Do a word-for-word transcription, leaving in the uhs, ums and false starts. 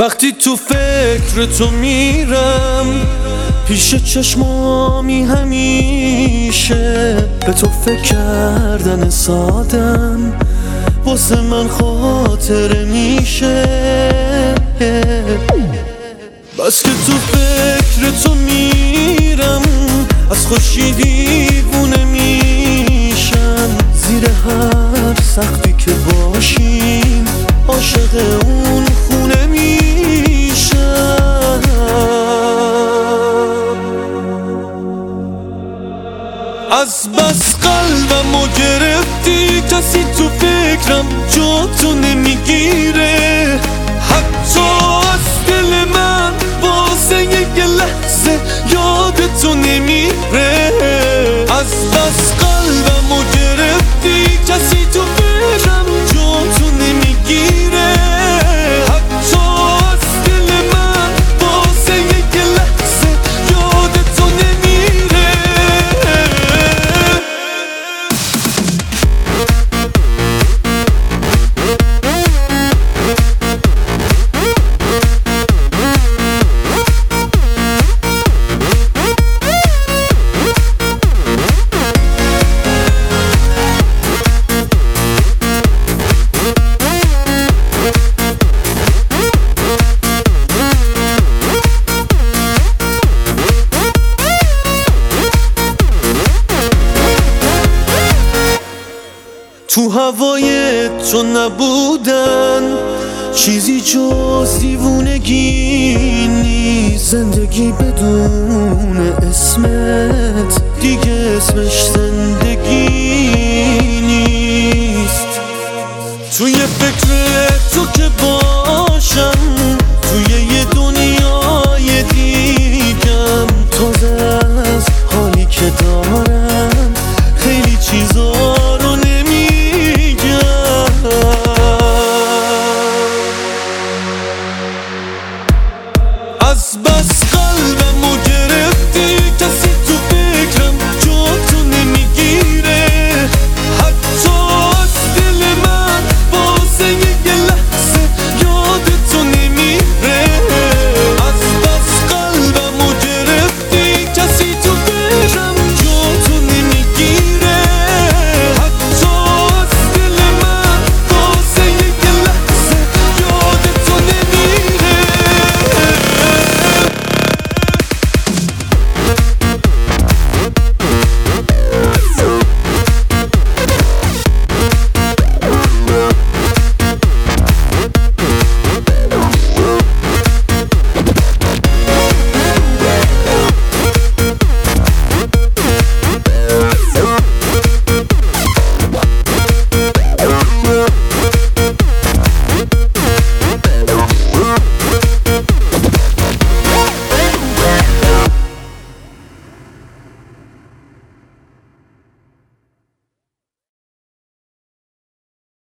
وقتی تو فکر تو میرم پیش چشمامی همیشه به تو فکر کردن سادم واسه من خاطره میشه. بس که تو فکر تو میرم از خوشی دیوونه میشم، زیر هر سختی که باشیم عاشق اون خونه میشم. از بس قلبمو گرفتی کسی تو فکرم جا تو نمیگیره، حتی از دل من واسه یک لحظه یاد تو نمیره. از بس قلبمو گرفتی کسی تو فکرم جا تو نمیگیره، حتی از دل من واسه یک لحظه یاد تو نمیره. تو هوای تو نبودن چیزی جز دیوونگی نیست، زندگی بدون اسمت دیگه اسمش زندگی نیست. توی فکر تو که باشم توی یه دنیای دیگم، تازه از حالی که دارم